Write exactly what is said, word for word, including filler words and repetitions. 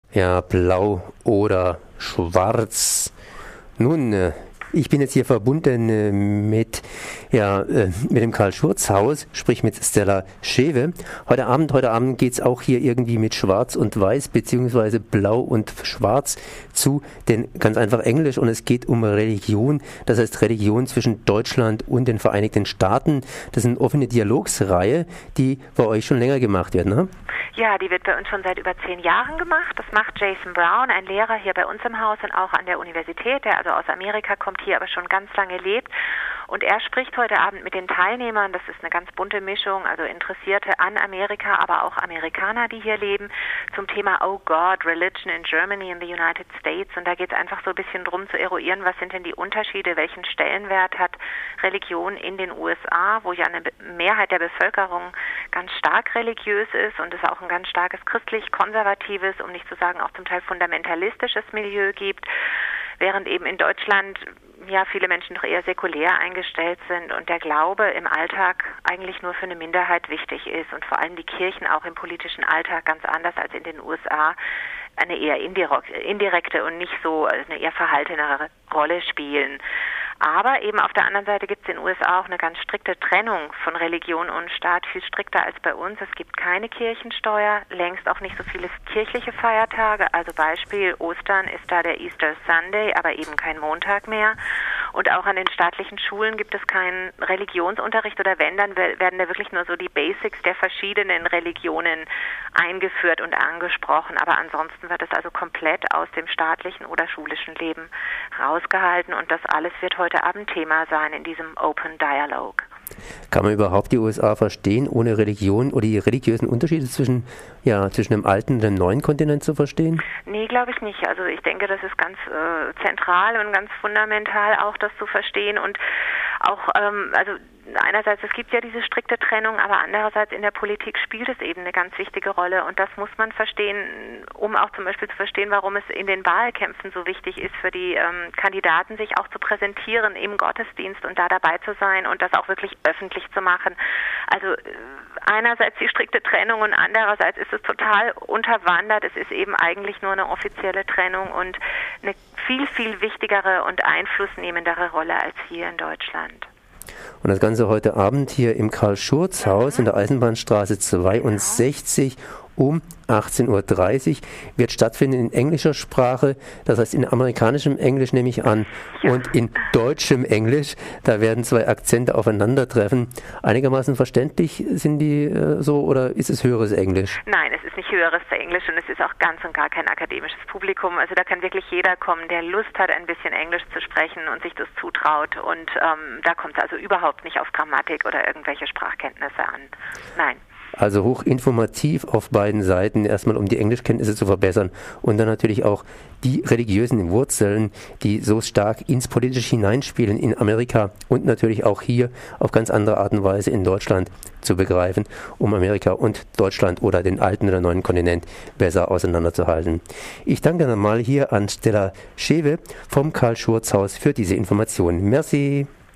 Ja, blau oder schwarz. Nun, äh, ich bin jetzt hier verbunden äh, mit, ja, äh, mit dem Karl-Schurz-Haus, sprich mit Stella Schewe. Heute Abend, heute Abend geht's auch hier irgendwie mit Schwarz und Weiß beziehungsweise Blau und Schwarz zu, denn ganz einfach Englisch, und es geht um Religion, das heißt Religion zwischen Deutschland und den Vereinigten Staaten. Das ist eine offene Dialogsreihe, die bei euch schon länger gemacht wird, ne? Ja, die wird bei uns schon seit über zehn Jahren gemacht. Das macht Jason Brown, ein Lehrer hier bei uns im Haus und auch an der Universität, der also aus Amerika kommt, hier aber schon ganz lange lebt. Und er spricht heute Abend mit den Teilnehmern, das ist eine ganz bunte Mischung, also Interessierte an Amerika, aber auch Amerikaner, die hier leben, zum Thema Oh God, Religion in Germany and the United States. Und da geht es einfach so ein bisschen drum zu eruieren, was sind denn die Unterschiede, welchen Stellenwert hat Religion in den U S A, wo ja eine Mehrheit der Bevölkerung ganz stark religiös ist und es auch ein ganz starkes christlich-konservatives, um nicht zu sagen auch zum Teil fundamentalistisches Milieu gibt, während eben in Deutschland ja viele Menschen doch eher säkulär eingestellt sind und der Glaube im Alltag eigentlich nur für eine Minderheit wichtig ist und vor allem die Kirchen auch im politischen Alltag ganz anders als in den U S A eine eher indirekte und nicht so eine eher verhaltenere Rolle spielen. Aber eben auf der anderen Seite gibt es in den U S A auch eine ganz strikte Trennung von Religion und Staat, viel strikter als bei uns. Es gibt keine Kirchensteuer, längst auch nicht so viele kirchliche Feiertage. Also Beispiel Ostern ist da der Easter Sunday, aber eben kein Montag mehr. Und auch an den staatlichen Schulen gibt es keinen Religionsunterricht oder wenn, dann werden da wirklich nur so die Basics der verschiedenen Religionen eingeführt und angesprochen. Aber ansonsten wird es also komplett aus dem staatlichen oder schulischen Leben rausgehalten und das alles wird heute Abend Thema sein in diesem Open Dialogue. Kann man überhaupt die U S A verstehen, ohne Religion oder die religiösen Unterschiede zwischen, ja, zwischen dem alten und dem neuen Kontinent zu verstehen? Nee, glaube ich nicht. Also ich denke, das ist ganz äh, zentral und ganz fundamental auch das zu verstehen und auch, ähm, also einerseits, es gibt ja diese strikte Trennung, aber andererseits in der Politik spielt es eben eine ganz wichtige Rolle und das muss man verstehen, um auch zum Beispiel zu verstehen, warum es in den Wahlkämpfen so wichtig ist für die ähm, Kandidaten, sich auch zu präsentieren im Gottesdienst und da dabei zu sein und das auch wirklich öffentlich zu machen. Also einerseits die strikte Trennung und andererseits ist es total unterwandert. Es ist eben eigentlich nur eine offizielle Trennung und eine viel, viel wichtigere und einflussnehmendere Rolle als hier in Deutschland. Und das Ganze heute Abend hier im Karl-Schurz-Haus in der Eisenbahnstraße zweiundsechzig um achtzehn Uhr dreißig wird stattfinden in englischer Sprache, das heißt in amerikanischem Englisch nehme ich an und in deutschem Englisch. Da werden zwei Akzente aufeinandertreffen. Einigermaßen verständlich sind die äh, so oder ist es höheres Englisch? Nein, es ist nicht höheres Englisch und es ist auch ganz und gar kein akademisches Publikum. Also da kann wirklich jeder kommen, der Lust hat, ein bisschen Englisch zu sprechen und sich das zutraut. Und ähm, da kommt es also überhaupt nicht auf Grammatik oder irgendwelche Sprachkenntnisse an. Nein. Also hochinformativ auf beiden Seiten, erstmal um die Englischkenntnisse zu verbessern und dann natürlich auch die religiösen Wurzeln, die so stark ins Politische hineinspielen in Amerika und natürlich auch hier auf ganz andere Art und Weise in Deutschland zu begreifen, um Amerika und Deutschland oder den alten oder neuen Kontinent besser auseinanderzuhalten. Ich danke nochmal hier an Stella Schewe vom Karl-Schurz-Haus für diese Informationen. Merci.